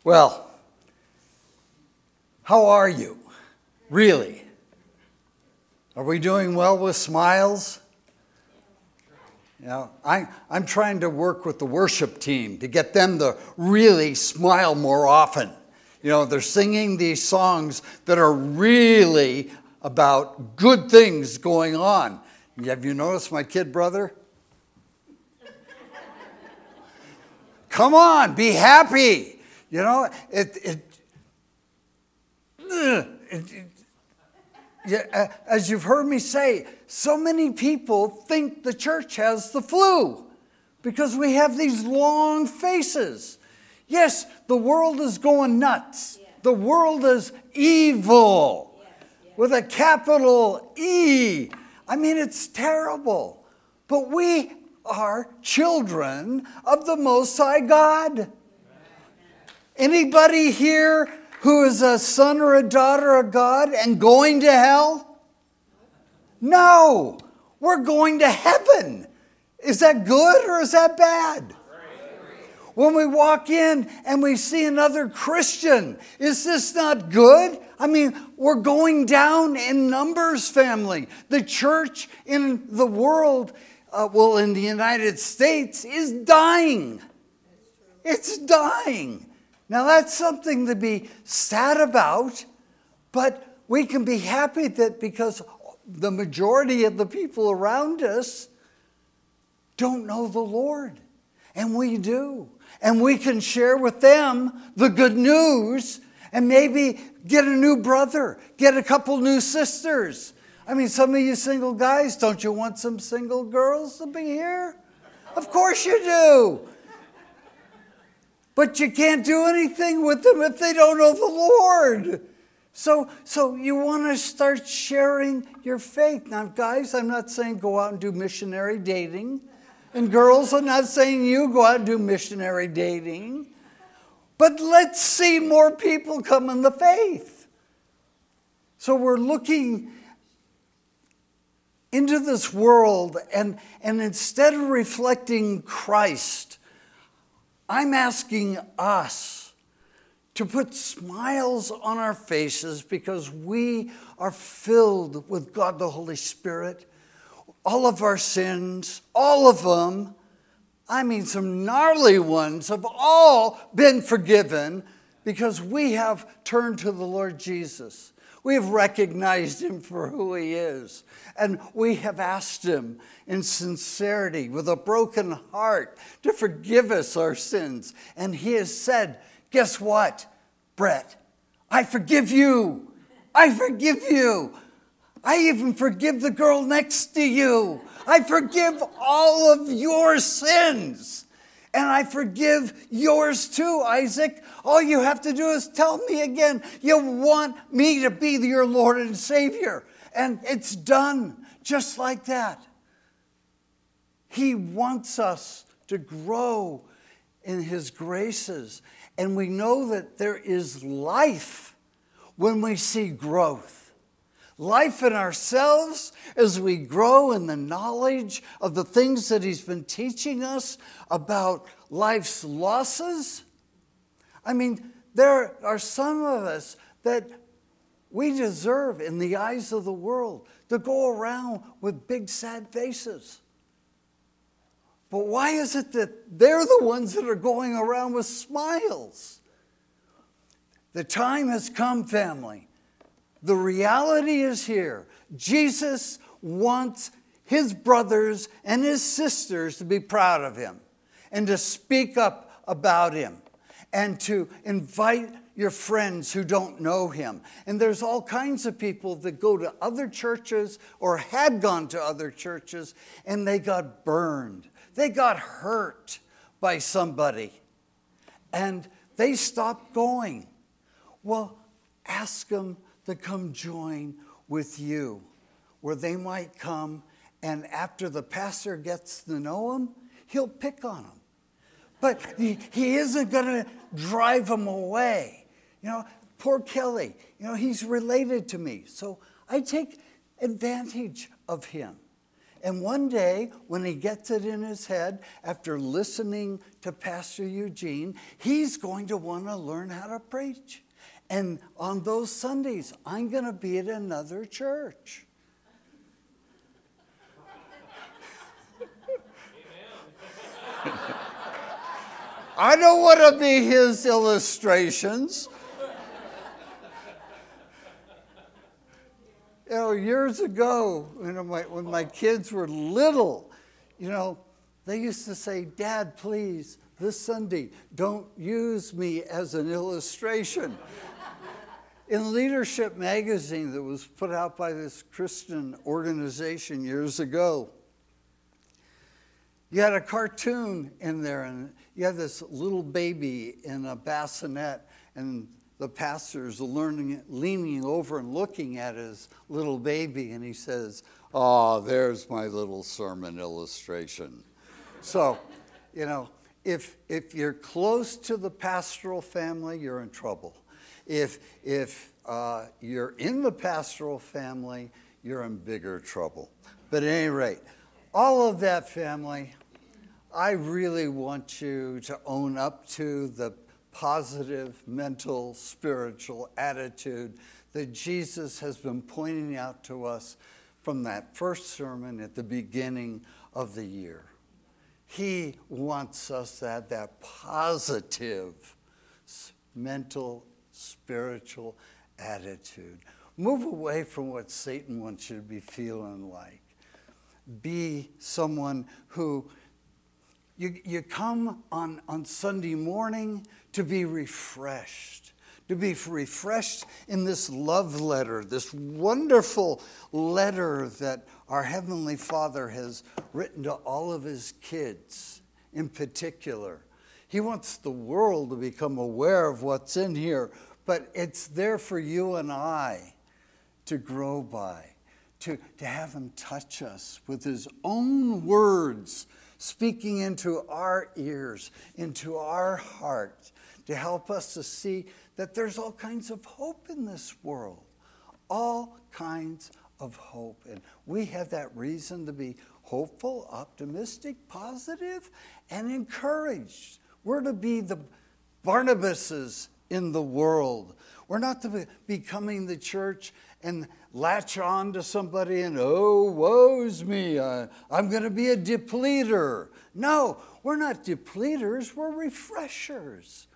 Well, how are you? Really? Are we doing well with smiles? You know, I'm trying to work with the worship team to get them to really smile more often. You know, they're singing these songs that are really about good things going on. Have you noticed my kid brother? Come on, be happy. You know, as you've heard me say, so many people think the church has the flu because we have these long faces. Yes, the world is going nuts. Yeah. The world is evil with a capital E. I mean, it's terrible. But we are children of the Most High God. Anybody here who is a son or a daughter of God and going to hell? No, we're going to heaven. Is that good or is that bad? When we walk in and we see another Christian, is this not good? I mean, we're going down in numbers, family. The church in the world, in the United States, is dying. It's dying. Now, that's something to be sad about, but we can be happy that because the majority of the people around us don't know the Lord, and we do. And we can share with them the good news and maybe get a new brother, get a couple new sisters. I mean, some of you single guys, don't you want some single girls to be here? Of course you do. But you can't do anything with them if they don't know the Lord. So you want to start sharing your faith. Now, guys, I'm not saying go out and do missionary dating. And girls, I'm not saying you go out and do missionary dating. But let's see more people come in the faith. So we're looking into this world, and instead of reflecting Christ, I'm asking us to put smiles on our faces because we are filled with God the Holy Spirit. All of our sins, all of them, I mean some gnarly ones, have all been forgiven because we have turned to the Lord Jesus. We have recognized him for who he is. And we have asked him in sincerity, with a broken heart, to forgive us our sins. And he has said, guess what, Brett? I forgive you. I forgive you. I even forgive the girl next to you. I forgive all of your sins. And I forgive yours too, Isaac. All you have to do is tell me again, you want me to be your Lord and Savior. And it's done just like that. He wants us to grow in his graces. And we know that there is life when we see growth. Life in ourselves as we grow in the knowledge of the things that he's been teaching us about life's losses. I mean, there are some of us that we deserve in the eyes of the world to go around with big sad faces. But why is it that they're the ones that are going around with smiles? The time has come, family. The reality is here. Jesus wants his brothers and his sisters to be proud of him and to speak up about him and to invite your friends who don't know him. And there's all kinds of people that go to other churches or had gone to other churches and they got burned. They got hurt by somebody and they stopped going. Well, ask them to come join with you, where they might come, and after the pastor gets to know them, he'll pick on them. But he isn't going to drive them away. You know, poor Kelly, you know, he's related to me, so I take advantage of him. And one day, when he gets it in his head, after listening to Pastor Eugene. He's going to want to learn how to preach. And on those Sundays, I'm going to be at another church. I don't want to be his illustrations. You know, years ago, when my kids were little, they used to say, "Dad, please, this Sunday, don't use me as an illustration." In Leadership magazine that was put out by this Christian organization years ago, you had a cartoon in there, and you had this little baby in a bassinet, and the pastor's leaning over and looking at his little baby, and he says, "Oh, there's my little sermon illustration." So, if you're close to the pastoral family, you're in trouble. If you're in the pastoral family, you're in bigger trouble. But at any rate, all of that, family, I really want you to own up to the positive mental, spiritual attitude that Jesus has been pointing out to us from that first sermon at the beginning of the year. He wants us to have that positive mental, spiritual attitude. Move away from what Satan wants you to be feeling like. Be someone who you come on Sunday morning to be refreshed. To be refreshed in this love letter, this wonderful letter that our Heavenly Father has written to all of his kids in particular. He wants the world to become aware of what's in here, but it's there for you and I to grow by, to have him touch us with his own words, speaking into our ears, into our heart, to help us to see that there's all kinds of hope in this world. All kinds of hope. And we have that reason to be hopeful, optimistic, positive, and encouraged. We're to be the Barnabases in the world. We're not to be becoming the church and latch on to somebody and, "Oh, woe's me, I'm going to be a depleter." No, we're not depleters, we're refreshers.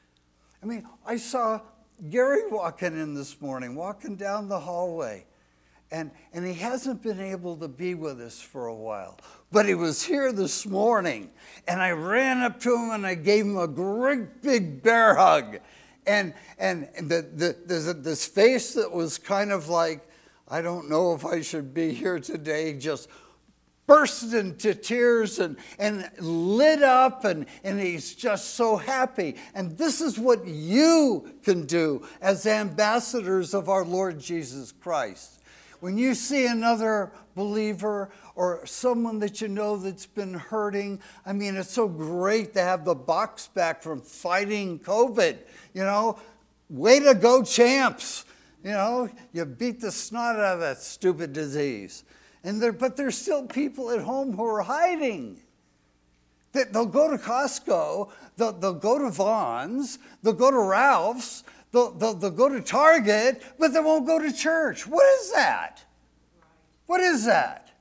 I saw Gary walking in this morning, walking down the hallway, and he hasn't been able to be with us for a while. But he was here this morning, and I ran up to him and I gave him a great big bear hug. And this face that was kind of like, "I don't know if I should be here today," just burst into tears and lit up, and he's just so happy. And this is what you can do as ambassadors of our Lord Jesus Christ. When you see another believer or someone that you know that's been hurting, it's so great to have the box back from fighting COVID. Way to go, champs. You beat the snot out of that stupid disease. But there's still people at home who are hiding. They'll go to Costco, they'll go to Vons, they'll go to Ralph's, they'll go to Target, but they won't go to church. What is that? What is that?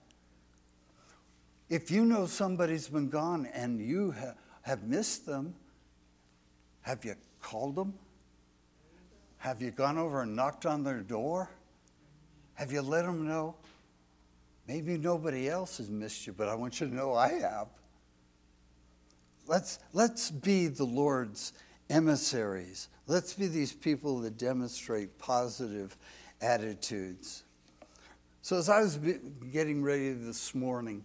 If you know somebody's been gone and you have missed them, have you called them? Have you gone over and knocked on their door? Have you let them know? Maybe nobody else has missed you, but I want you to know I have. Let's be the Lord's emissaries. Let's be these people that demonstrate positive attitudes. So as I was getting ready this morning,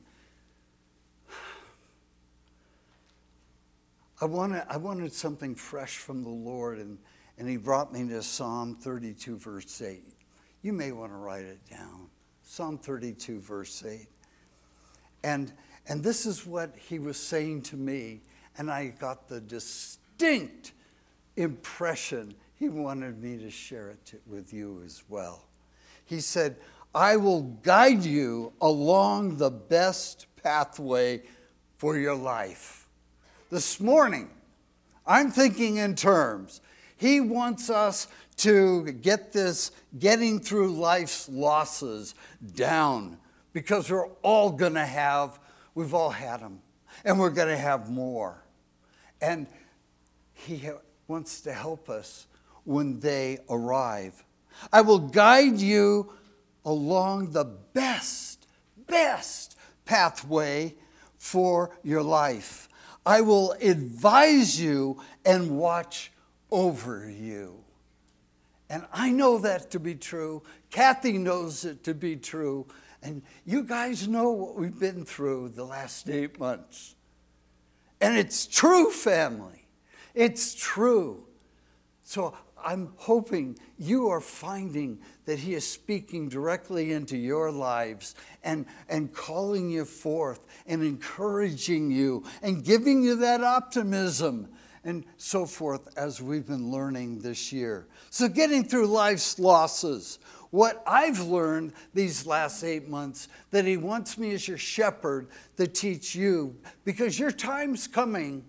I wanted something fresh from the Lord, and he brought me to Psalm 32, verse 8. You may want to write it down. Psalm 32, verse 8. And this is what he was saying to me, and I got the distinct impression he wanted me to share it with you as well. He said, "I will guide you along the best pathway for your life." this morning, I'm thinking in terms. He wants us to get this getting through life's losses down, because we're all going to have, we've all had them, and we're going to have more. And he wants to help us when they arrive. I will guide you along the best pathway for your life. I will advise you and watch over you. And I know that to be true. Kathy knows it to be true. And you guys know what we've been through the last 8 months. And it's true, family. It's true. So I'm hoping you are finding that he is speaking directly into your lives and calling you forth and encouraging you and giving you that optimism and so forth as we've been learning this year. So getting through life's losses. What I've learned these last 8 months, that he wants me as your shepherd to teach you, because your time's coming,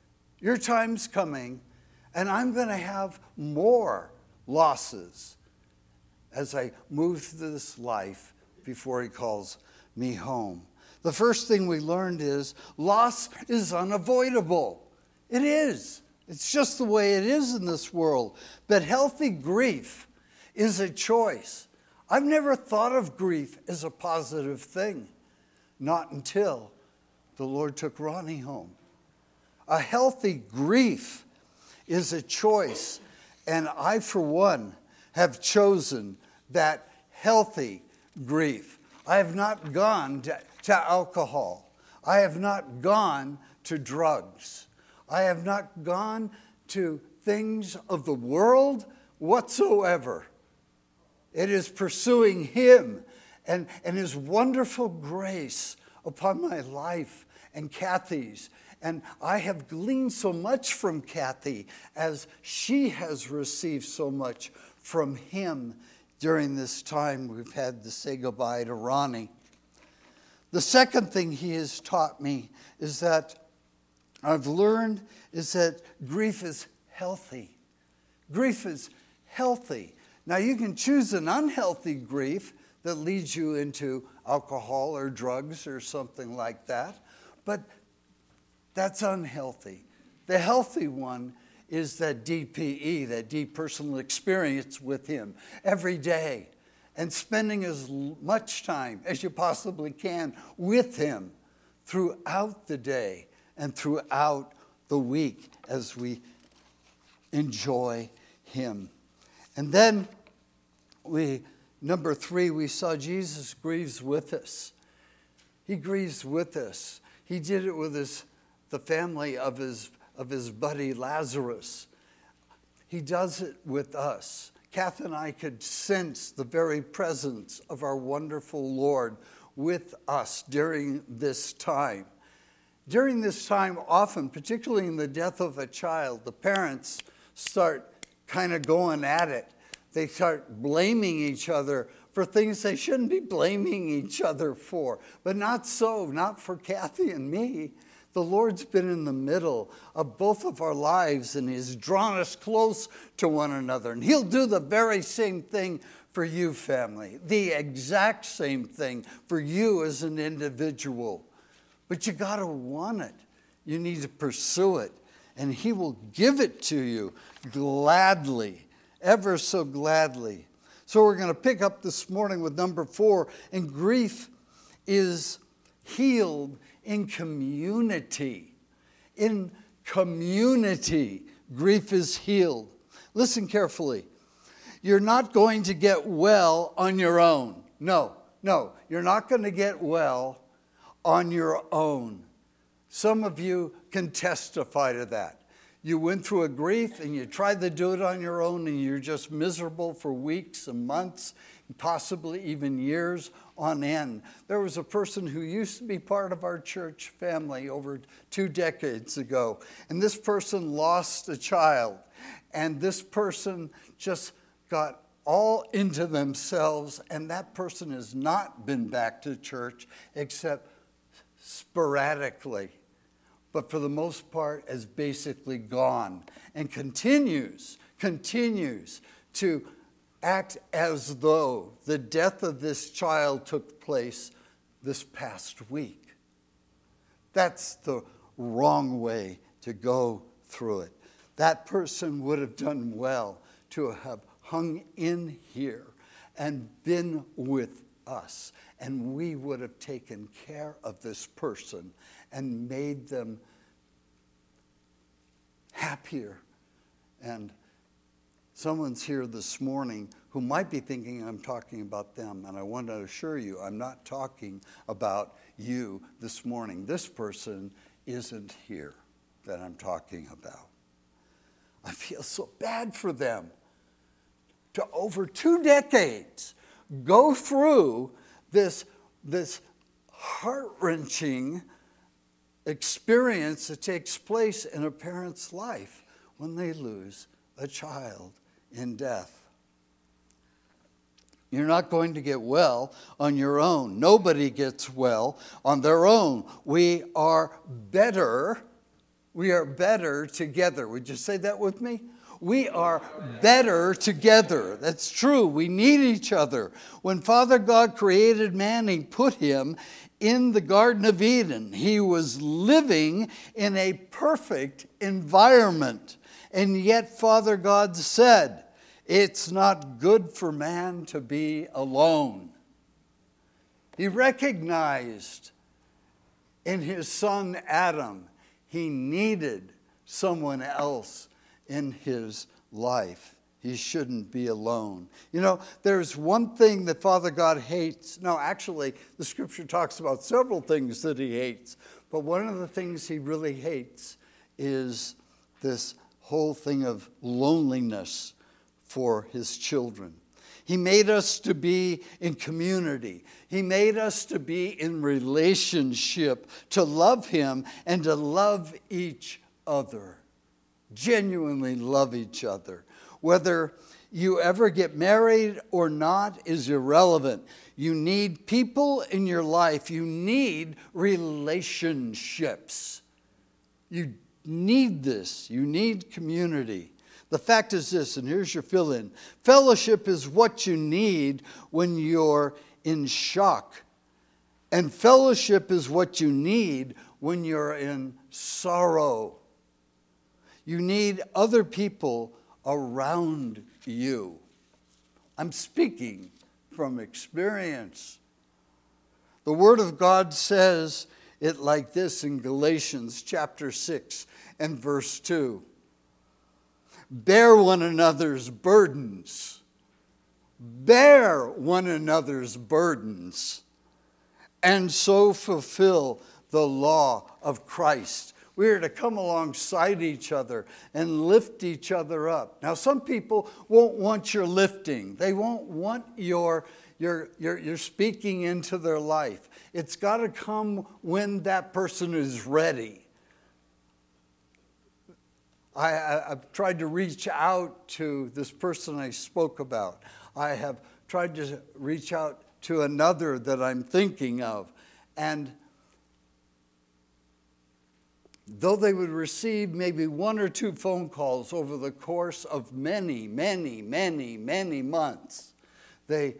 and I'm going to have more losses as I move through this life before he calls me home. The first thing we learned is loss is unavoidable. It is. It's just the way it is in this world. But healthy grief is a choice. I've never thought of grief as a positive thing, not until the Lord took Ronnie home. A healthy grief is a choice, and I, for one, have chosen that healthy grief. I have not gone to alcohol. I have not gone to drugs. I have not gone to things of the world whatsoever. It is pursuing him and his wonderful grace upon my life and Kathy's. And I have gleaned so much from Kathy as she has received so much from him during this time we've had to say goodbye to Ronnie. The second thing he has taught me is that I've learned is that grief is healthy. Grief is healthy. Now you can choose an unhealthy grief that leads you into alcohol or drugs or something like that, but that's unhealthy. The healthy one is that DPE, that deep personal experience with him every day, and spending as much time as you possibly can with him throughout the day and throughout the week as we enjoy him. And then number 3, we saw Jesus grieves with us. He grieves with us. He did it with the family of his buddy Lazarus. He does it with us. Kath and I could sense the very presence of our wonderful Lord with us during this time. During this time, often, particularly in the death of a child, the parents start kind of going at it. They start blaming each other for things they shouldn't be blaming each other for. But not so, not for Kathy and me. The Lord's been in the middle of both of our lives, and he's drawn us close to one another. And he'll do the very same thing for you, family. The exact same thing for you as an individual. But you got to want it. You need to pursue it. And he will give it to you gladly, ever so gladly. So we're going to pick up this morning with number 4. And grief is healed in community. In community, grief is healed. Listen carefully. You're not going to get well on your own. No, you're not going to get well on your own. Some of you can testify to that. You went through a grief and you tried to do it on your own, and you're just miserable for weeks and months, possibly even years on end. There was a person who used to be part of our church family over 2 decades ago, and this person lost a child, and this person just got all into themselves, and that person has not been back to church except sporadically but for the most part has basically gone and continues to act as though the death of this child took place this past week. That's the wrong way to go through it. That person would have done well to have hung in here and been with us, and we would have taken care of this person and made them happier. And someone's here this morning who might be thinking I'm talking about them, and I want to assure you I'm not talking about you this morning. This person isn't here that I'm talking about. I feel so bad for them to over 2 decades go through this heart-wrenching experience that takes place in a parent's life when they lose a child in death. You're not going to get well on your own. Nobody gets well on their own. We are better together. Would you say that with me? We are better together. That's true. We need each other. When Father God created man, he put him in the Garden of Eden. He was living in a perfect environment. And yet Father God said, it's not good for man to be alone. He recognized in his son Adam, he needed someone else in his life. He shouldn't be alone. You know, there's one thing that Father God hates. No, actually, the scripture talks about several things that he hates. But one of the things he really hates is this whole thing of loneliness for his children. He made us to be in community. He made us to be in relationship, to love him and to love each other. Genuinely love each other. Whether you ever get married or not is irrelevant. You need people in your life. You need relationships. You need this. You need community. The fact is this, and here's your fill-in. Fellowship is what you need when you're in shock. And fellowship is what you need when you're in sorrow. You need other people around you. I'm speaking from experience. The Word of God says it like this in Galatians chapter 6 and verse 2. Bear one another's burdens. Bear one another's burdens. And so fulfill the law of Christ. We are to come alongside each other and lift each other up. Now, some people won't want your lifting. They won't want your speaking into their life. It's got to come when that person is ready. I've tried to reach out to this person I spoke about. I have tried to reach out to another that I'm thinking of. And though they would receive maybe 1 or 2 phone calls over the course of many months, they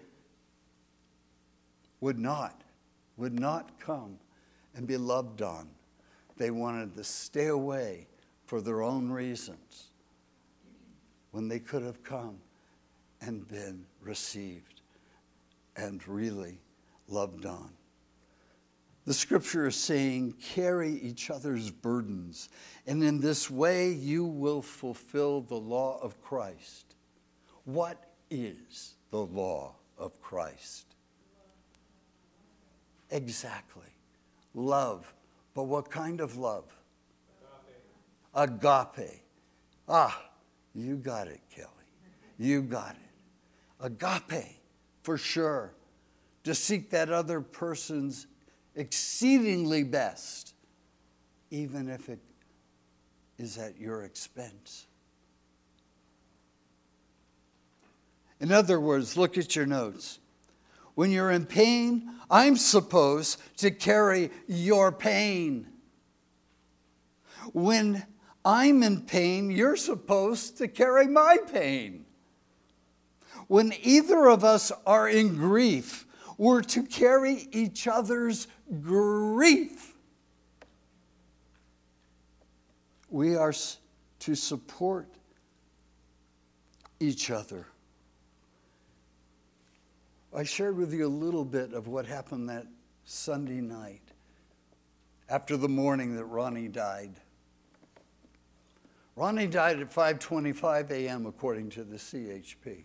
would not come and be loved on. They wanted to stay away for their own reasons when they could have come and been received and really loved on. The scripture is saying, carry each other's burdens, and in this way you will fulfill the law of Christ. What is the law of Christ? Exactly. Love. But what kind of love? Agape. Ah, you got it, Kelly. You got it. Agape, for sure. To seek that other person's exceedingly best, even if it is at your expense. In other words, look at your notes. When you're in pain, I'm supposed to carry your pain. When I'm in pain, you're supposed to carry my pain. When either of us are in grief, we're to carry each other's grief. We are to support each other. I shared with you a little bit of what happened that Sunday night after the morning that Ronnie died. Ronnie died at 5:25 a.m. according to the CHP.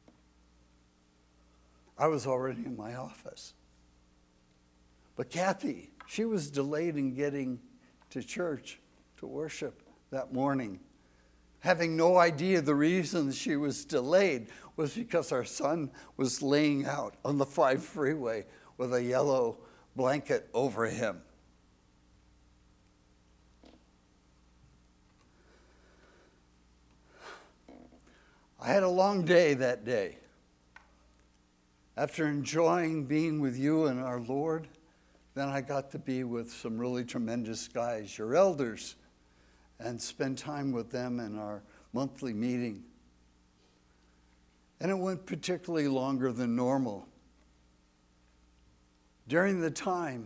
I was already in my office. But Kathy, she was delayed in getting to church to worship that morning. Having no idea the reason she was delayed was because our son was laying out on the 5 freeway with a yellow blanket over him. I had a long day that day. After enjoying being with you and our Lord, then I got to be with some really tremendous guys, your elders, and spend time with them in our monthly meeting. And it went particularly longer than normal. During the time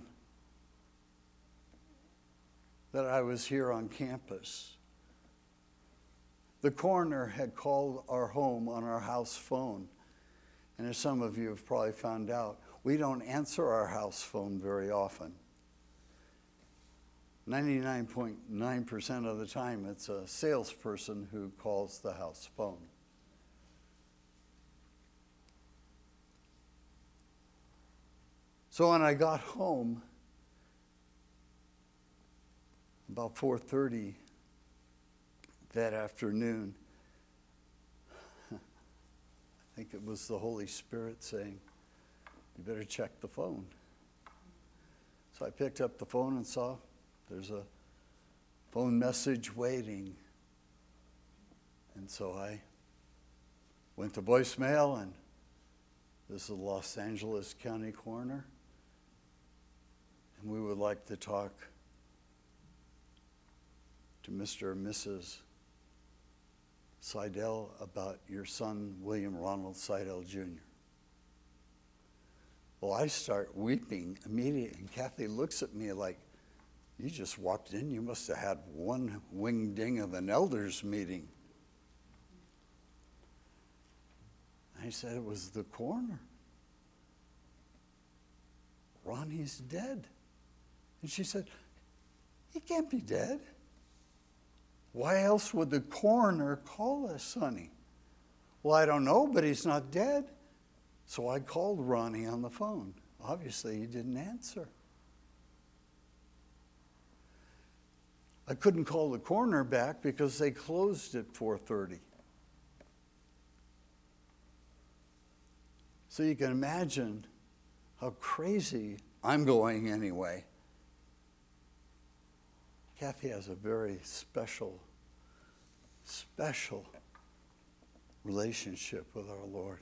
that I was here on campus, the coroner had called our home on our house phone. And as some of you have probably found out, we don't answer our house phone very often. 99.9% of the time, it's a salesperson who calls the house phone. So when I got home, about 4:30 that afternoon, I think it was the Holy Spirit saying, you better check the phone. So I picked up the phone and saw there's a phone message waiting. And so I went to voicemail, and this is the Los Angeles County Coroner. And we would like to talk to Mr. and Mrs. Seidel about your son, William Ronald Seidel Jr. Well, I start weeping immediately, and Kathy looks at me like, you just walked in, you must have had one wing ding of an elders meeting. I said, it was the coroner. Ronnie's dead. And she said, he can't be dead. Why else would the coroner call us, Sonny? Well, I don't know, but he's not dead. So I called Ronnie on the phone. Obviously, he didn't answer. I couldn't call the coroner back because they closed at 4:30. So you can imagine how crazy I'm going anyway. Kathy has a very special relationship with our Lord.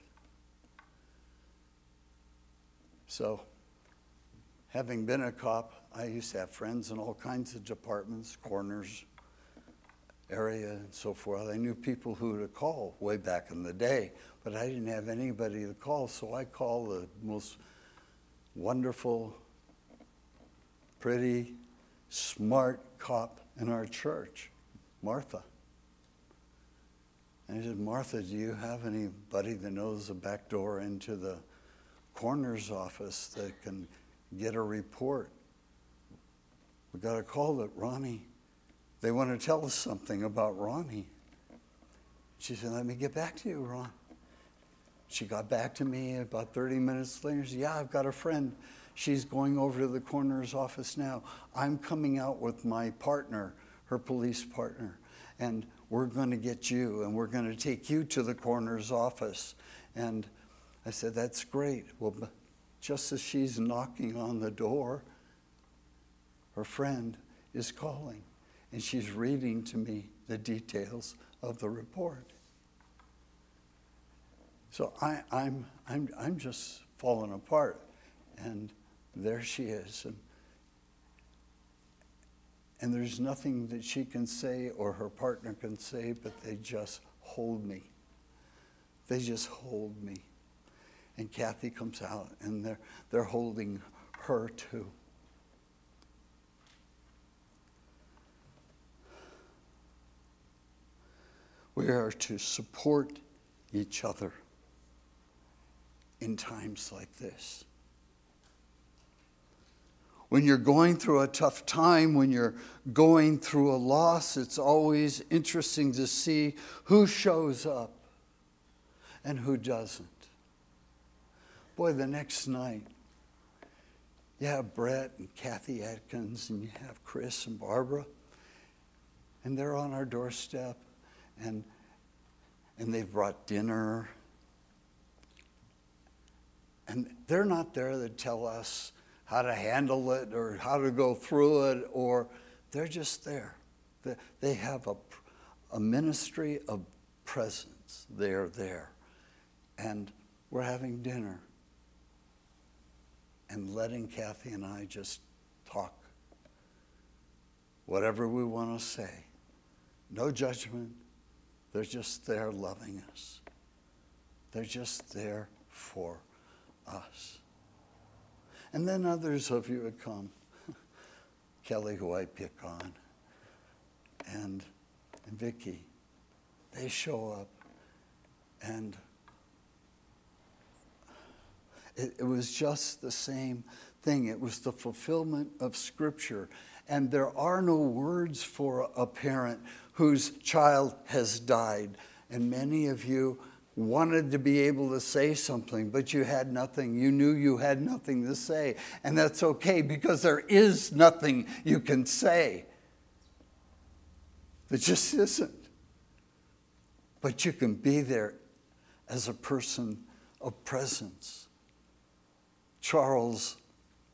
So, having been a cop, I used to have friends in all kinds of departments, coroners, area, and so forth. I knew people who to call way back in the day, but I didn't have anybody to call, so I called the most wonderful, pretty, smart cop in our church, Martha. And I said, Martha, do you have anybody that knows the back door into the coroner's office that can get a report? We got a call that Ronnie, they want to tell us something about Ronnie. She said, let me get back to you, Ron. She got back to me about 30 minutes later. She said, yeah, I've got a friend. She's going over to the coroner's office now. I'm coming out with my partner, her police partner, and we're going to get you, and we're going to take you to the coroner's office. And I said, that's great. Well, just as she's knocking on the door, her friend is calling, and she's reading to me the details of the report. So I'm just falling apart, and there she is, And there's nothing that she can say or her partner can say, but they just hold me. They just hold me. And Kathy comes out, and they're holding her too. We are to support each other in times like this. When you're going through a tough time, when you're going through a loss, it's always interesting to see who shows up and who doesn't. Boy, the next night, you have Brett and Kathy Atkins, and you have Chris and Barbara, and they're on our doorstep, and they've brought dinner. And they're not there to tell us how to handle it or how to go through it, or they're just there. They have a ministry of presence. They're there. And we're having dinner and letting Kathy and I just talk whatever we want to say. No judgment. They're just there loving us. They're just there for us. And then others of you would come. Kelly, who I pick on, and Vicky. They show up, and it was just the same thing. It was the fulfillment of Scripture. And there are no words for a parent whose child has died. And many of you wanted to be able to say something, but you had nothing. You knew you had nothing to say. And that's okay, because there is nothing you can say. There just isn't. But you can be there as a person of presence. Charles,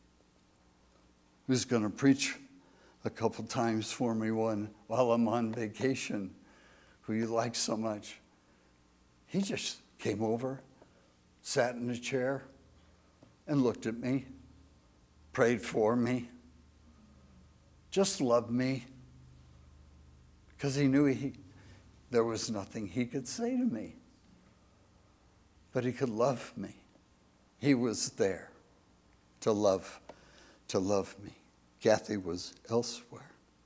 who's going to preach a couple times for me while I'm on vacation, who you like so much, he just came over, sat in a chair, and looked at me, prayed for me, just loved me, because he knew there was nothing he could say to me, but he could love me. He was there to love me. Kathy was elsewhere.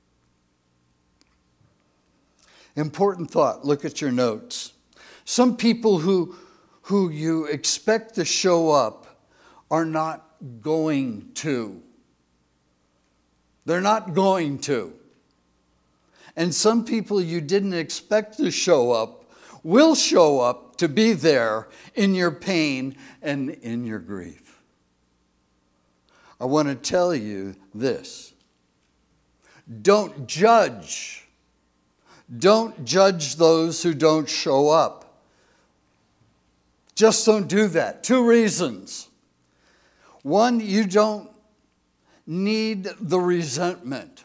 Important thought. Look at your notes. Some people who you expect to show up are not going to. They're not going to. And some people you didn't expect to show up will show up to be there in your pain and in your grief. I want to tell you this. Don't judge. Don't judge those who don't show up. Just don't do that. 2 reasons. 1, you don't need the resentment.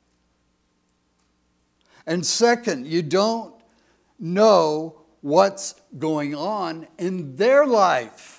And 2nd, you don't know what's going on in their life.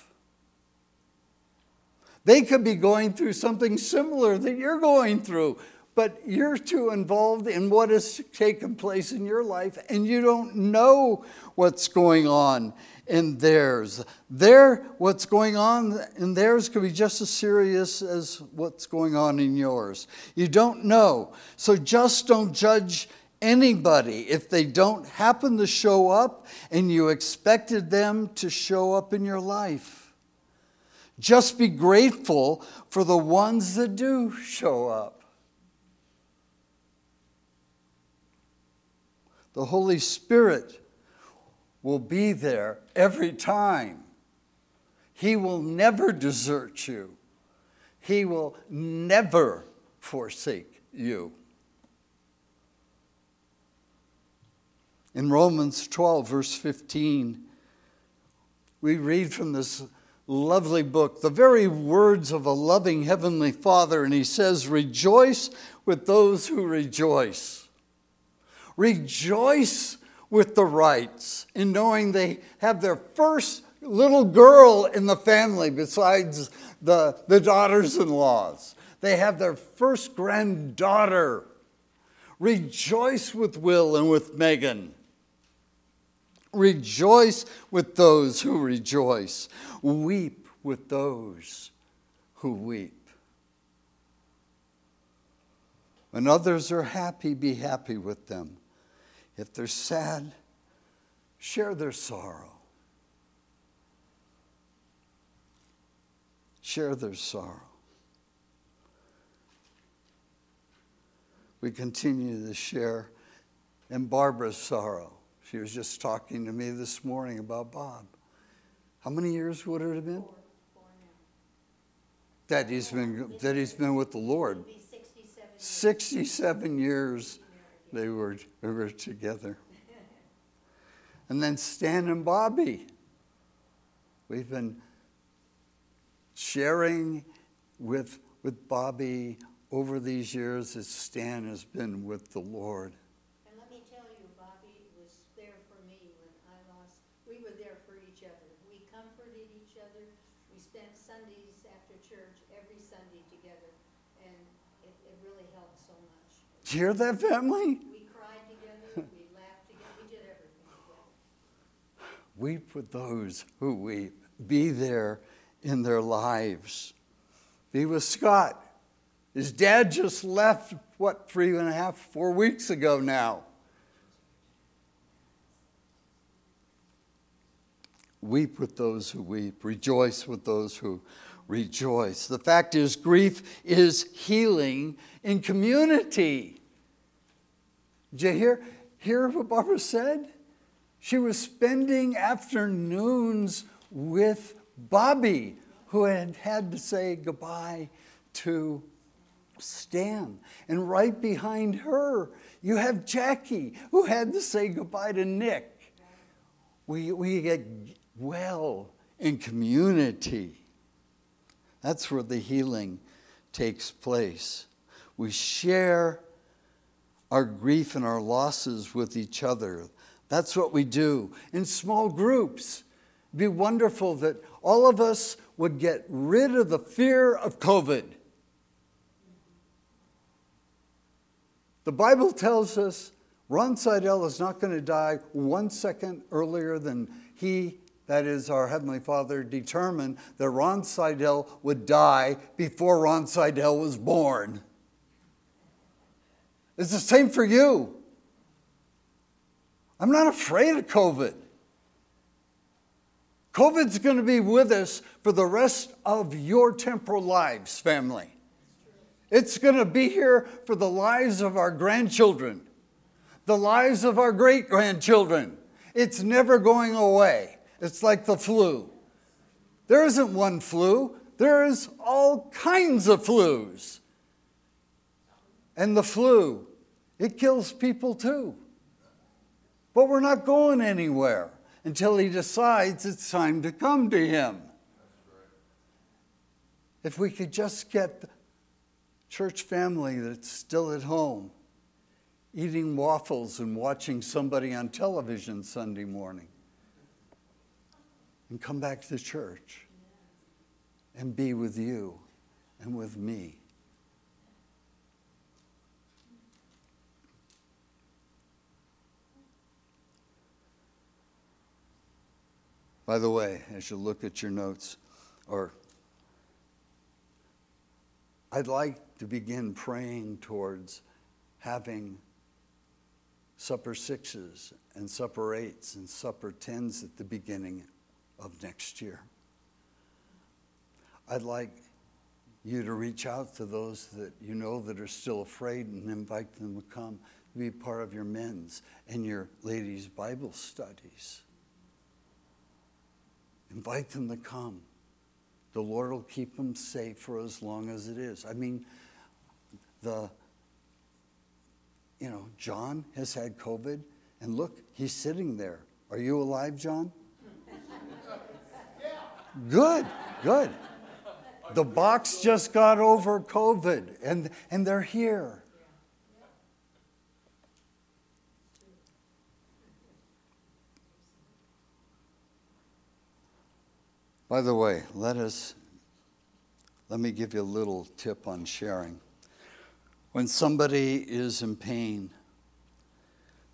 They could be going through something similar that you're going through, but you're too involved in what has taken place in your life, and you don't know what's going on in theirs. What's going on in theirs could be just as serious as what's going on in yours. You don't know. So just don't judge anybody if they don't happen to show up and you expected them to show up in your life. Just be grateful for the ones that do show up. The Holy Spirit will be there every time. He will never desert you. He will never forsake you. In Romans 12, verse 15, we read from this lovely book the very words of a loving Heavenly Father, and he says, "Rejoice with those who rejoice. Rejoice with the Wrights in knowing they have their first little girl in the family besides the daughters-in-laws. They have their first granddaughter Rejoice with Will and with Megan. Rejoice with those who rejoice. Weep with those who weep. When others are happy, be happy with them. If they're sad, share their sorrow. Share their sorrow. We continue to share in Barbara's sorrow. She was just talking to me this morning about Bob. How many years would it have been? 4 now. That he's been with the Lord. 67 years they were together. And then Stan and Bobby. We've been sharing with Bobby over these years as Stan has been with the Lord. And let me tell you, Bobby was there for me when I lost. We were there for each other. We comforted each other. We spent Sundays after church every Sunday together. And it really helped so much. Did you hear that, family? We cried together. We laughed together. We did everything together. Weep with those who weep. Be there in their lives. Be with Scott. His dad just left, 3.5, 4 weeks ago now. Weep with those who weep. Rejoice with those who rejoice. The fact is, grief is healing in community. Did you hear what Barbara said? She was spending afternoons with Bobby, who had to say goodbye to Stan. And right behind her, you have Jackie, who had to say goodbye to Nick. We get well in community. That's where the healing takes place. We share our grief and our losses with each other. That's what we do in small groups. It'd be wonderful that all of us would get rid of the fear of COVID. The Bible tells us Ron Seidel is not going to die 1 second earlier than he, that is our Heavenly Father, determined that Ron Seidel would die before Ron Seidel was born. It's the same for you. I'm not afraid of COVID. COVID's going to be with us for the rest of your temporal lives, family. It's going to be here for the lives of our grandchildren, the lives of our great-grandchildren. It's never going away. It's like the flu. There isn't one flu. There is all kinds of flus. And the flu, it kills people too. But we're not going anywhere until he decides it's time to come to him. If we could just get the church family that's still at home, eating waffles and watching somebody on television Sunday morning, and come back to church and be with you and with me. By the way, as you look at your notes, I'd like to begin praying towards having supper 6s and supper 8s and supper 10s at the beginning of next year. I'd like you to reach out to those that you know that are still afraid and invite them to come to be part of your men's and your ladies' Bible studies. Invite them to come. The Lord will keep them safe for as long as it is. I mean, John has had COVID, and look, he's sitting there. Are you alive, John? Good. The box just got over COVID, and they're here. By the way, let me give you a little tip on sharing. When somebody is in pain,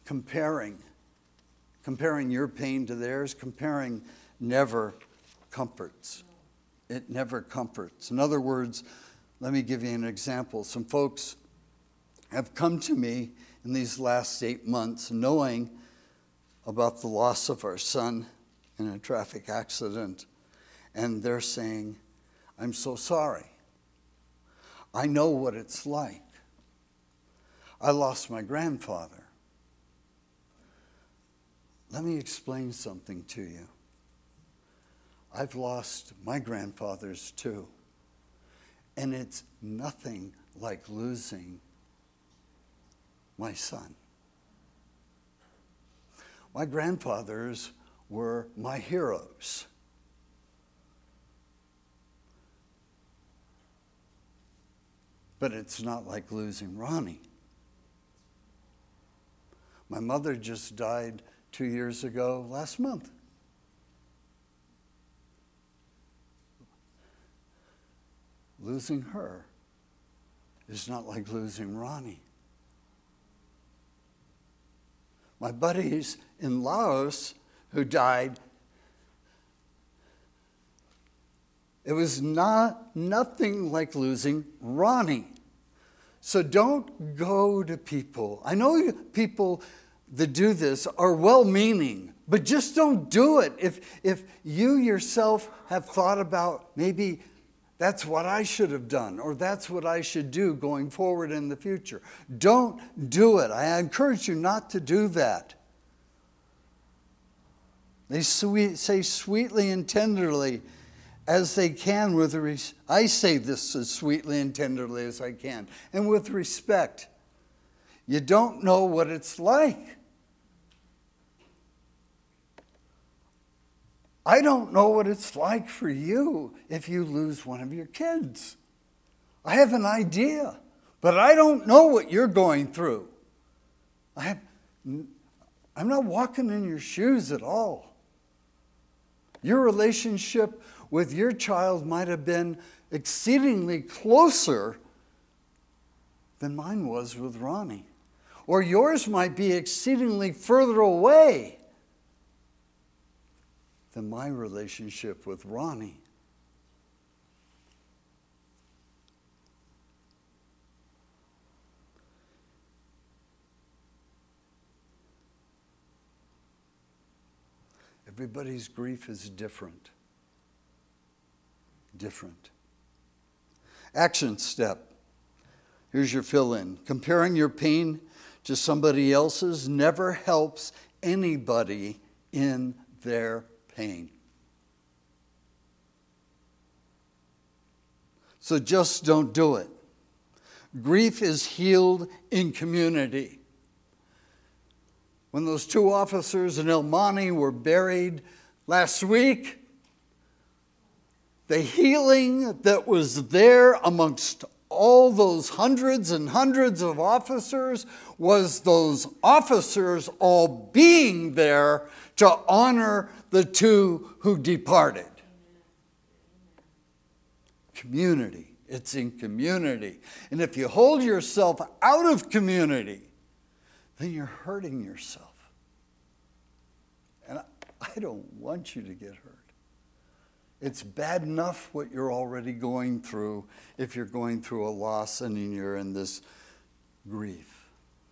comparing your pain to theirs, comparing never comforts. It never comforts. In other words, let me give you an example. Some folks have come to me in these last 8 months knowing about the loss of our son in a traffic accident, and they're saying, I'm so sorry. I know what it's like. I lost my grandfather. Let me explain something to you. I've lost my grandfathers too. And it's nothing like losing my son. My grandfathers were my heroes. But it's not like losing Ronnie. My mother just died 2 years ago, last month. Losing her is not like losing Ronnie. My buddies in Laos who died, it was nothing like losing Ronnie. So don't go to people. I know people that do this are well-meaning, but just don't do it. If you yourself have thought about maybe that's what I should have done, or that's what I should do going forward in the future. Don't do it. I encourage you not to do that. They say sweetly and tenderly as they can I say this as sweetly and tenderly as I can, and with respect. You don't know what it's like. I don't know what it's like for you if you lose one of your kids. I have an idea, but I don't know what you're going through. I'm not walking in your shoes at all. Your relationship with your child might have been exceedingly closer than mine was with Ronnie. Or yours might be exceedingly further away than my relationship with Ronnie. Everybody's grief is different. Different. Action step. Here's your fill-in. Comparing your pain to somebody else's never helps anybody in their pain. So just don't do it. Grief is healed in community. When those 2 officers in El Monte were buried last week, the healing that was there amongst all those hundreds and hundreds of officers was those officers all being there to honor the 2 who departed. Community. It's in community. And if you hold yourself out of community, then you're hurting yourself. And I don't want you to get hurt. It's bad enough what you're already going through if you're going through a loss and you're in this grief.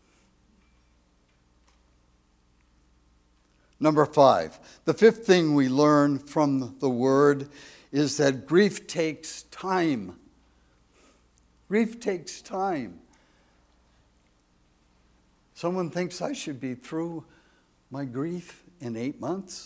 Number 5, the 5th thing we learn from the word is that grief takes time. Grief takes time. Someone thinks I should be through my grief in 8 months.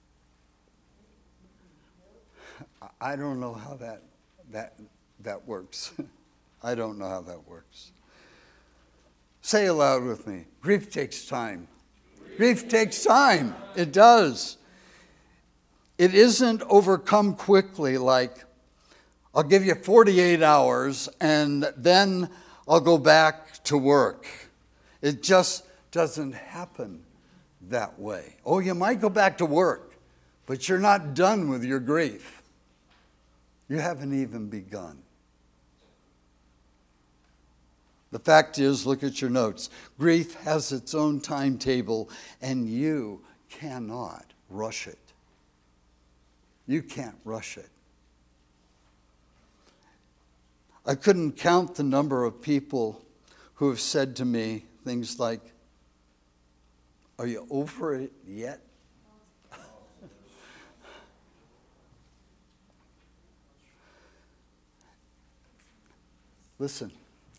I don't know how that works. I don't know how that works. Say aloud with me. Grief takes time. Grief takes time. It does. It isn't overcome quickly like, I'll give you 48 hours and then I'll go back to work. It just doesn't happen that way. Oh, you might go back to work, but you're not done with your grief. You haven't even begun. The fact is, look at your notes. Grief has its own timetable, and you cannot rush it. You can't rush it. I couldn't count the number of people who have said to me things like, "Are you over it yet?" Listen,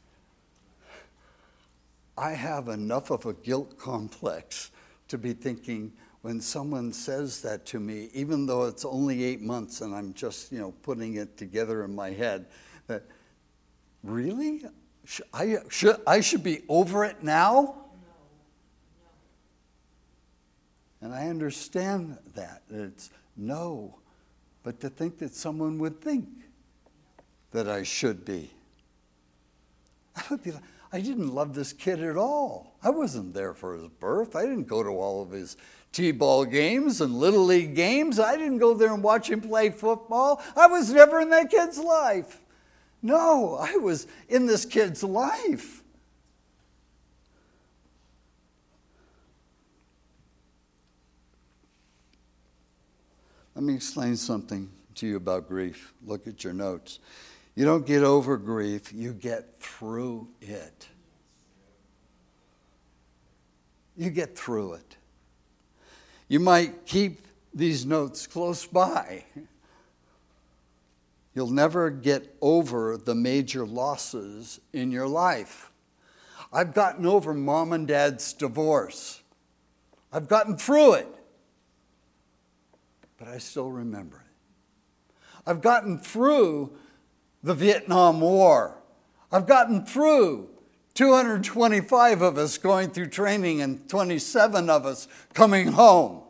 I have enough of a guilt complex to be thinking when someone says that to me, even though it's only 8 months and I'm just, putting it together in my head, that really? I should be over it now? And I understand that. It's no. But to think that someone would think that I should be. I would be like, I didn't love this kid at all. I wasn't there for his birth. I didn't go to all of his T-ball games and Little League games. I didn't go there and watch him play football. I was never in that kid's life. No, I was in this kid's life. Let me explain something to you about grief. Look at your notes. You don't get over grief, you get through it. You get through it. You might keep these notes close by. You'll never get over the major losses in your life. I've gotten over mom and dad's divorce. I've gotten through it. But I still remember it. I've gotten through the Vietnam War. I've gotten through 225 of us going through training and 27 of us coming home.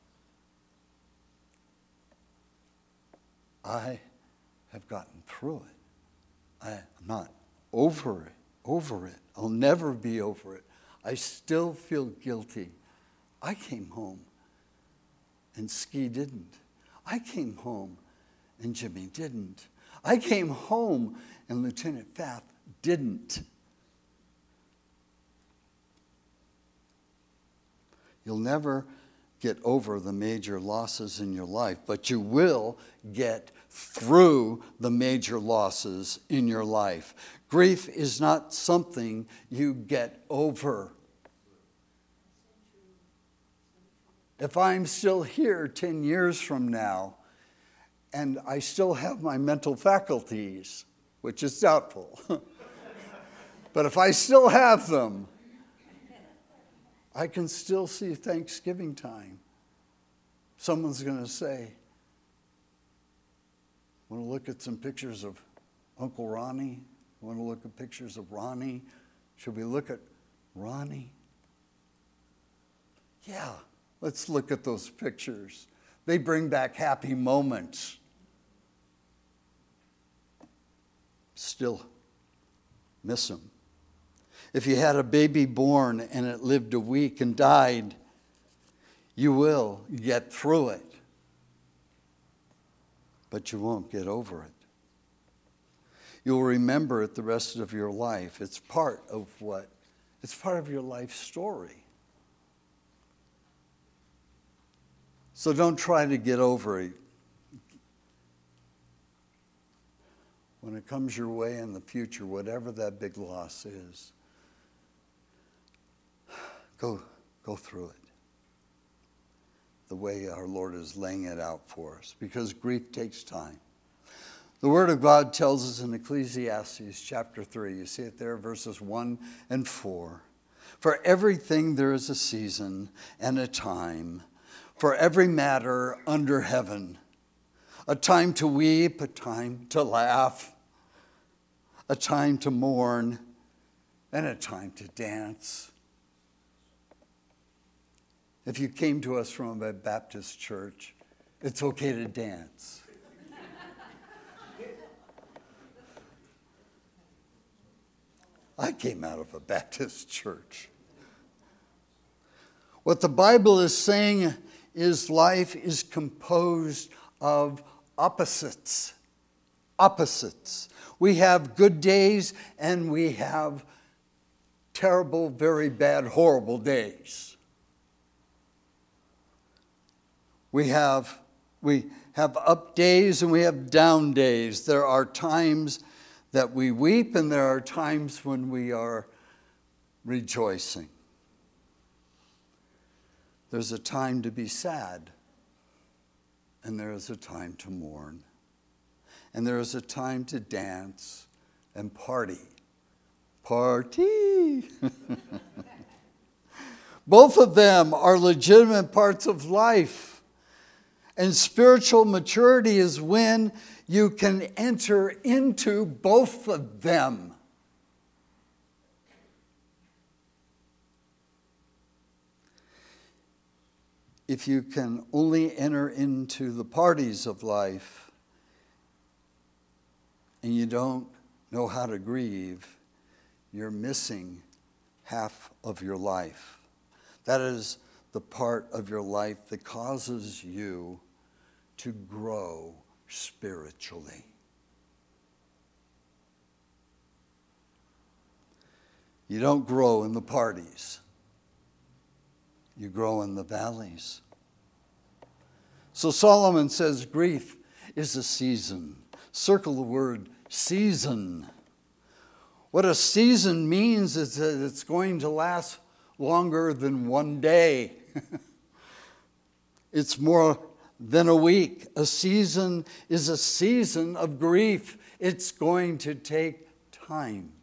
I have gotten through it. I'm not over it. I'll never be over it. I still feel guilty. I came home and Ski didn't. I came home and Jimmy didn't. I came home and Lieutenant Fath didn't. You'll never get over the major losses in your life, but you will get through the major losses in your life. Grief is not something you get over. If I'm still here 10 years from now, and I still have my mental faculties, which is doubtful, but if I still have them, I can still see Thanksgiving time. Someone's going to say, want to look at some pictures of Uncle Ronnie? Want to look at pictures of Ronnie? Should we look at Ronnie? Yeah, let's look at those pictures. They bring back happy moments. Still miss them. If you had a baby born and it lived a week and died, you will get through it. But you won't get over it. You'll remember it the rest of your life. It's part of what? It's part of your life story. So don't try to get over it. When it comes your way in the future, whatever that big loss is, go through it the way our Lord is laying it out for us, because grief takes time. The Word of God tells us in Ecclesiastes chapter 3, you see it there, verses 1 and 4. For everything there is a season and a time, for every matter under heaven, a time to weep, a time to laugh, a time to mourn, and a time to dance. If you came to us from a Baptist church, it's okay to dance. I came out of a Baptist church. What the Bible is saying is life is composed of opposites. Opposites. We have good days and we have terrible, very bad, horrible days. We have up days and we have down days. There are times that we weep and there are times when we are rejoicing. There's a time to be sad and there is a time to mourn. And there is a time to dance and party. Party! Both of them are legitimate parts of life. And spiritual maturity is when you can enter into both of them. If you can only enter into the parties of life and you don't know how to grieve, you're missing half of your life. That is the part of your life that causes you to grow spiritually. You don't grow in the parties. You grow in the valleys. So Solomon says grief is a season. Circle the word season. What a season means is that it's going to last longer than one day. It's more than a week. A season is a season of grief. It's going to take time.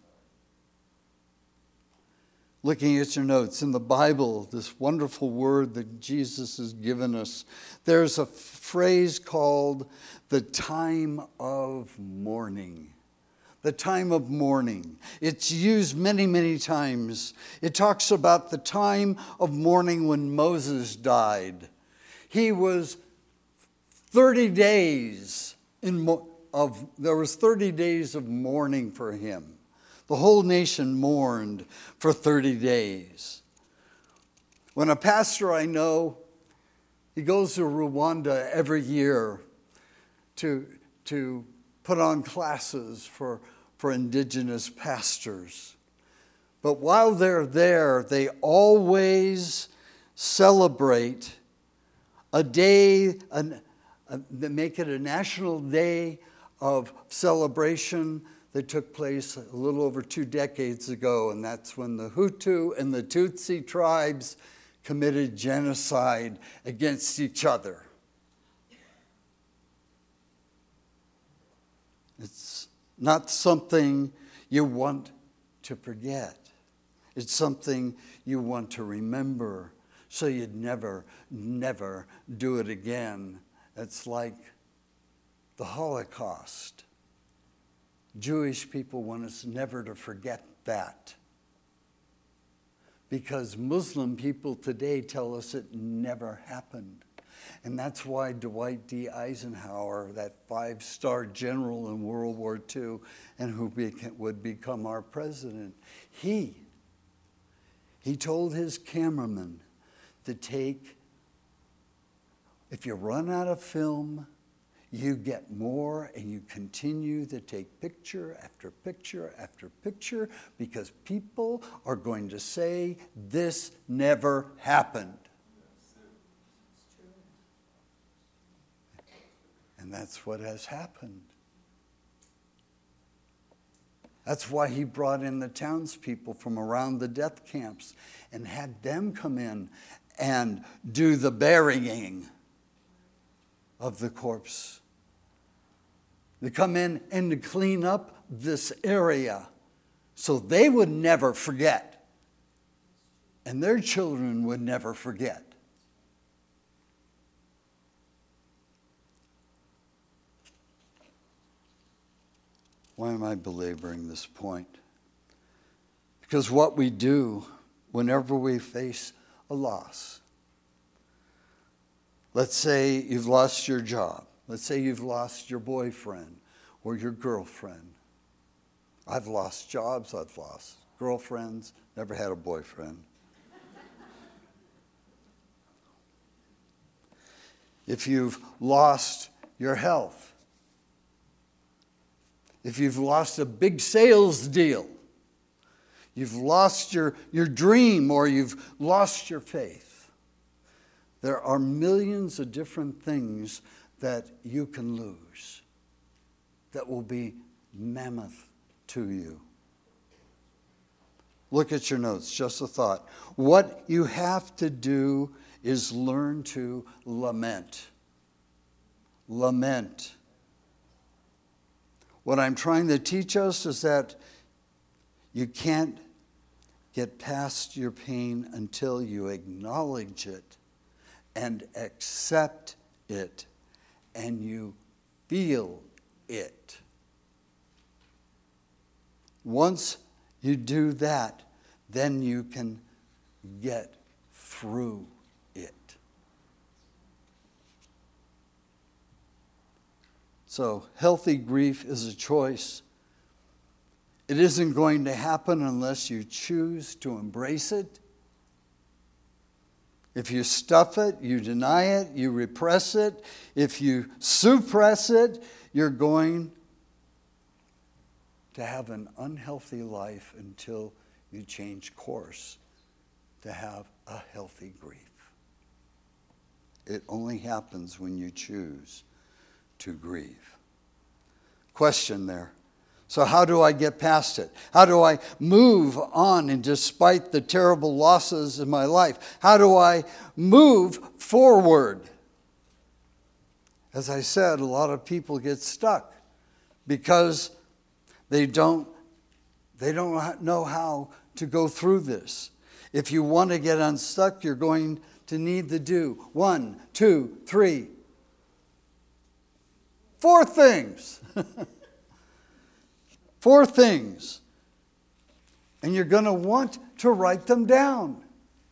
Looking at your notes, in the Bible, this wonderful word that Jesus has given us, there's a phrase called the time of mourning. The time of mourning. It's used many, many times. It talks about the time of mourning when Moses died. He was 30 days there was 30 days of mourning for him. The whole nation mourned for 30 days. When a pastor I know, he goes to Rwanda every year to put on classes for indigenous pastors. But while they're there, they always celebrate a day, they make it a national day of celebration that took place a little over 2 decades ago, and that's when the Hutu and the Tutsi tribes committed genocide against each other. It's not something you want to forget. It's something you want to remember so you'd never do it again. It's like the Holocaust. Jewish people want us never to forget that. Because Muslim people today tell us it never happened. And that's why Dwight D. Eisenhower, that 5-star general in World War II and who would become our president, he told his cameraman to take, if you run out of film, you get more and you continue to take picture after picture after picture because people are going to say this never happened. And that's what has happened. That's why he brought in the townspeople from around the death camps and had them come in and do the burying of the corpse. They come in and to clean up this area so they would never forget. And their children would never forget. Why am I belaboring this point? Because what we do whenever we face a loss, let's say you've lost your job. Let's say you've lost your boyfriend or your girlfriend. I've lost jobs, I've lost girlfriends, never had a boyfriend. If you've lost your health, if you've lost a big sales deal, You've lost your dream, or you've lost your faith. There are millions of different things that you can lose that will be mammoth to you. Look at your notes, just a thought. What you have to do is learn to lament. Lament. What I'm trying to teach us is that you can't get past your pain until you acknowledge it and accept it and you feel it. Once you do that, then you can get through it. So, healthy grief is a choice. It isn't going to happen unless you choose to embrace it. If you stuff it, you deny it, you repress it. If you suppress it, you're going to have an unhealthy life until you change course to have a healthy grief. It only happens when you choose to grieve. Question there. So how do I get past it? How do I move on and despite the terrible losses in my life? How do I move forward? As I said, a lot of people get stuck because they don't know how to go through this. If you want to get unstuck, you're going to need to do 1, 2, 3, 4 things. 4 things. And you're going to want to write them down.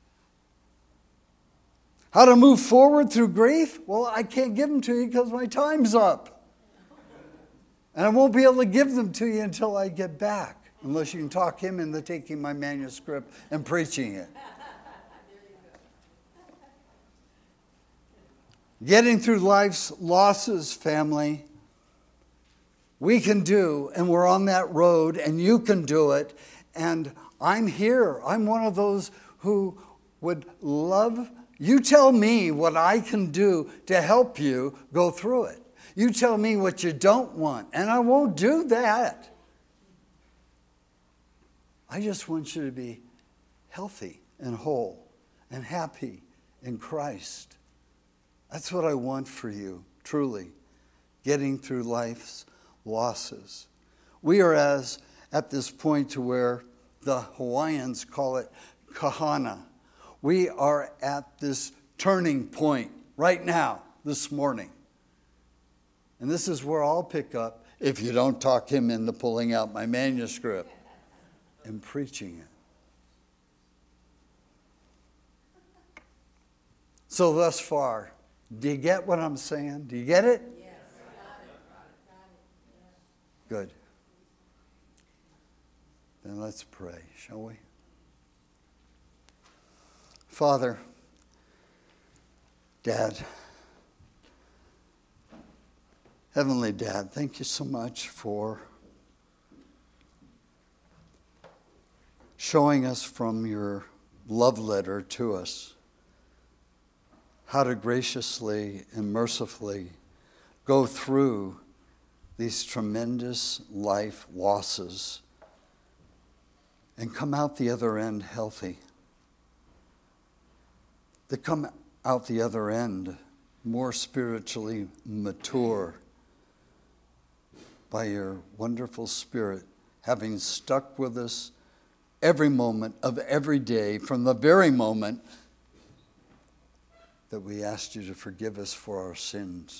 How to move forward through grief? Well, I can't give them to you because my time's up. And I won't be able to give them to you until I get back. Unless you can talk him into taking my manuscript and preaching it. Getting through life's losses, family, we can do, and we're on that road, and you can do it. And I'm here. I'm one of those who would love, you tell me what I can do to help you go through it. You tell me what you don't want, and I won't do that. I just want you to be healthy and whole and happy in Christ. That's what I want for you, truly, getting through life's losses. We are at this point to where the Hawaiians call it kahana. We are at this turning point right now, this morning. And this is where I'll pick up, if you don't talk him into pulling out my manuscript and preaching it. So thus far, do you get what I'm saying? Do you get it? Yes. Good. Then let's pray, shall we? Father, Dad, Heavenly Dad, thank you so much for showing us from your love letter to us how to graciously and mercifully go through these tremendous life losses and come out the other end healthy. To come out the other end more spiritually mature by your wonderful Spirit, having stuck with us every moment of every day, from the very moment that we asked you to forgive us for our sins,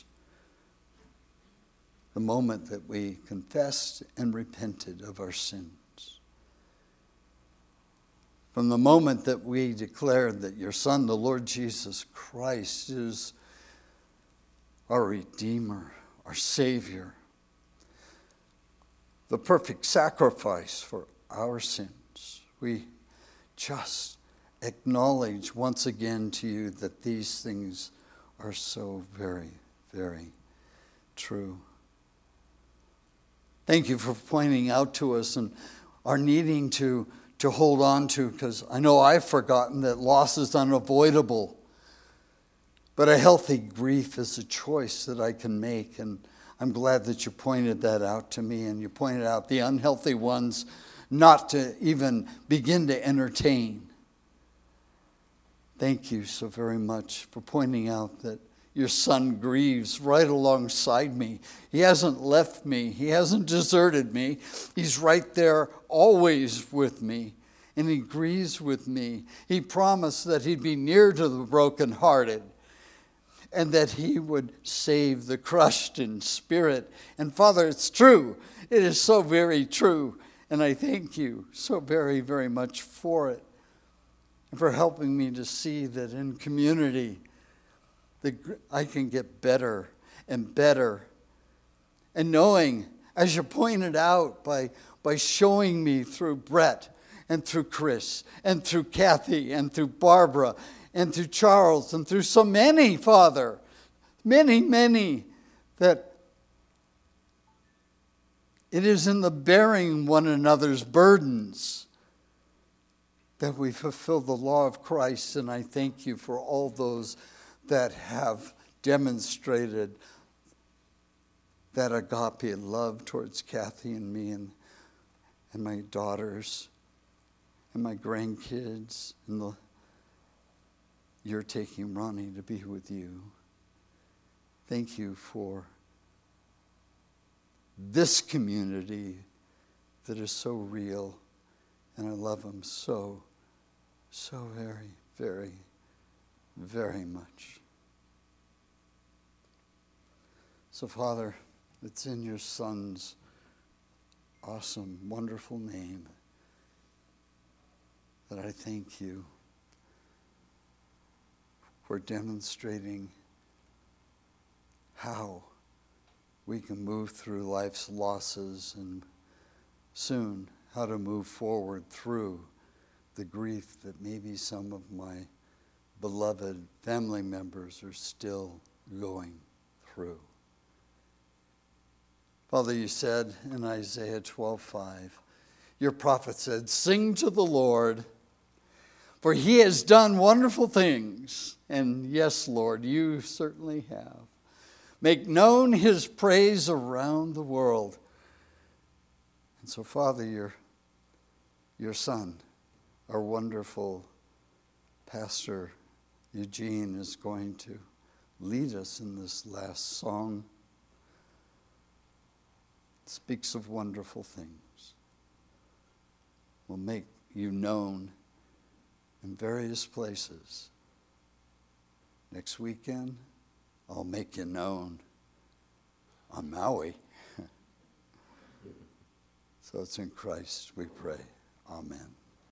the moment that we confessed and repented of our sins, from the moment that we declared that your Son, the Lord Jesus Christ, is our Redeemer, our Savior, the perfect sacrifice for our sins. We just acknowledge once again to you that these things are so very, very true. Thank you for pointing out to us and our needing to to hold on to, because I know I've forgotten that loss is unavoidable. But a healthy grief is a choice that I can make, and I'm glad that you pointed that out to me, and you pointed out the unhealthy ones not to even begin to entertain. Thank you so very much for pointing out that your son grieves right alongside me. He hasn't left me. He hasn't deserted me. He's right there always with me, and he grieves with me. He promised that he'd be near to the brokenhearted, and that he would save the crushed in spirit. And Father, it's true. It is so very true. And I thank you so very, very much for it. And for helping me to see that in community, I can get better and better. And knowing, as you pointed out, by showing me through Brett and through Chris and through Kathy and through Barbara and through Charles, and through so many, Father, many, that it is in the bearing one another's burdens that we fulfill the law of Christ. And I thank you for all those that have demonstrated that agape love towards Kathy and me and my daughters and my grandkids, and you're taking Ronnie to be with you. Thank you for this community that is so real, and I love them so very, very, very much. So, Father, it's in your Son's awesome, wonderful name that I thank you for demonstrating how we can move through life's losses, and soon how to move forward through the grief that maybe some of my beloved family members are still going through. Father, you said in Isaiah 12:5, your prophet said, "Sing to the Lord, for he has done wonderful things." And yes, Lord, you certainly have. Make known his praise around the world. And so, Father, your son, our wonderful Pastor Eugene, is going to lead us in this last song. It speaks of wonderful things. Will make you known in various places. Next weekend, I'll make you known on Maui. So it's in Christ we pray. Amen.